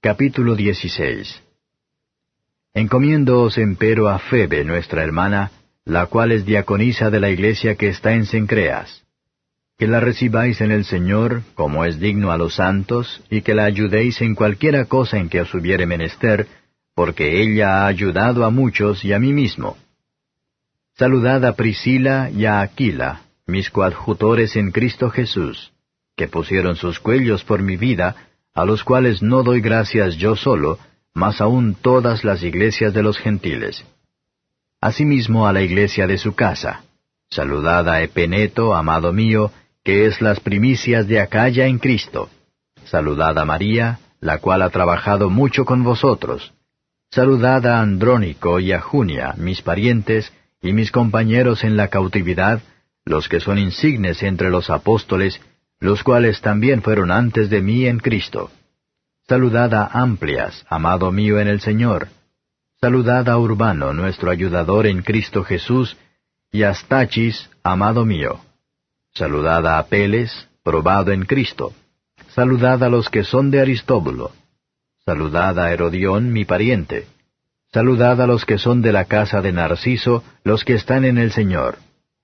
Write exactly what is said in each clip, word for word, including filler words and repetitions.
Capítulo dieciséis. Encomiéndoos empero a Febe nuestra hermana, la cual es diaconisa de la iglesia que está en Cencreas. Que la recibáis en el Señor, como es digno a los santos, y que la ayudéis en cualquiera cosa en que os hubiere menester, porque ella ha ayudado a muchos y a mí mismo. Saludad a Priscila y a Aquila, mis coadjutores en Cristo Jesús, que pusieron sus cuellos por mi vida, a los cuales no doy gracias yo solo, mas aún todas las iglesias de los gentiles. Asimismo a la iglesia de su casa. Saludad a Epeneto, amado mío, que es las primicias de Acaya en Cristo. Saludad a María, la cual ha trabajado mucho con vosotros. Saludad a Andrónico y a Junia, mis parientes, y mis compañeros en la cautividad, los que son insignes entre los apóstoles, los cuales también fueron antes de mí en Cristo. Saludad a Amplias, amado mío en el Señor. Saludad a Urbano, nuestro ayudador en Cristo Jesús, y a Stachis, amado mío. Saludad a Apeles, probado en Cristo. Saludad a los que son de Aristóbulo. Saludad a Herodión, mi pariente. Saludad a los que son de la casa de Narciso, los que están en el Señor.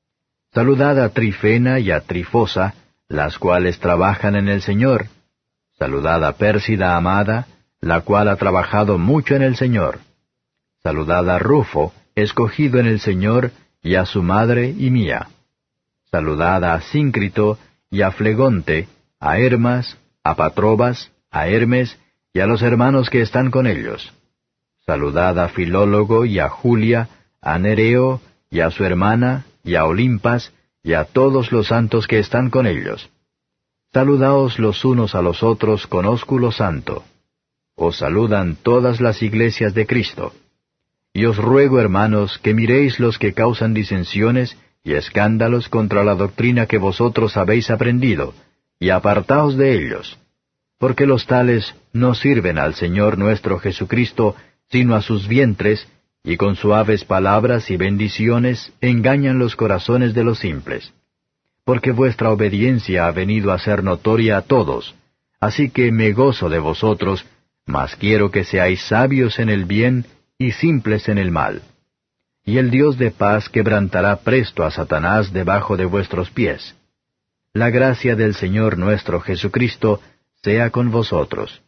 Saludad a Trifena y a Trifosa, las cuales trabajan en el Señor. Saludad a Pérsida amada, la cual ha trabajado mucho en el Señor. Saludad a Rufo, escogido en el Señor, y a su madre y mía. Saludad a Síncrito y a Flegonte, a Hermas, a Patrobas, a Hermes, y a los hermanos que están con ellos. Saludad a Filólogo y a Julia, a Nereo, y a su hermana, y a Olimpas, y a todos los santos que están con ellos. Saludaos los unos a los otros con ósculo santo. Os saludan todas las iglesias de Cristo. Y os ruego, hermanos, que miréis los que causan disensiones y escándalos contra la doctrina que vosotros habéis aprendido, y apartaos de ellos. Porque los tales no sirven al Señor nuestro Jesucristo, sino a sus vientres, y con suaves palabras y bendiciones engañan los corazones de los simples. Porque vuestra obediencia ha venido a ser notoria a todos, así que me gozo de vosotros, mas quiero que seáis sabios en el bien y simples en el mal. Y el Dios de paz quebrantará presto a Satanás debajo de vuestros pies. La gracia del Señor nuestro Jesucristo sea con vosotros.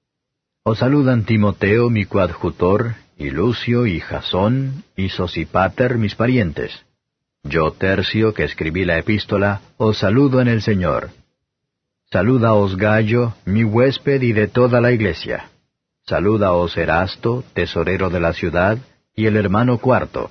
Os saludan Timoteo, mi coadjutor, y Lucio, y Jasón, y Sosipáter, mis parientes. Yo, Tercio, que escribí la epístola, os saludo en el Señor. Salúdaos Gallo, mi huésped y de toda la iglesia. Salúdaos Erasto, tesorero de la ciudad, y el hermano Cuarto.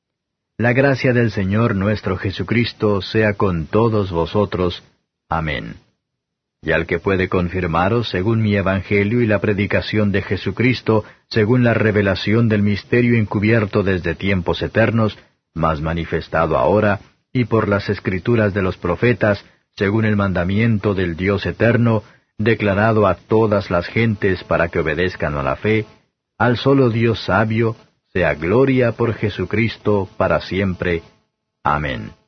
La gracia del Señor nuestro Jesucristo sea con todos vosotros. Amén. Y al que puede confirmaros según mi evangelio y la predicación de Jesucristo, según la revelación del misterio encubierto desde tiempos eternos, mas manifestado ahora, y por las escrituras de los profetas, según el mandamiento del Dios eterno, declarado a todas las gentes para que obedezcan a la fe, al solo Dios sabio, sea gloria por Jesucristo para siempre. Amén.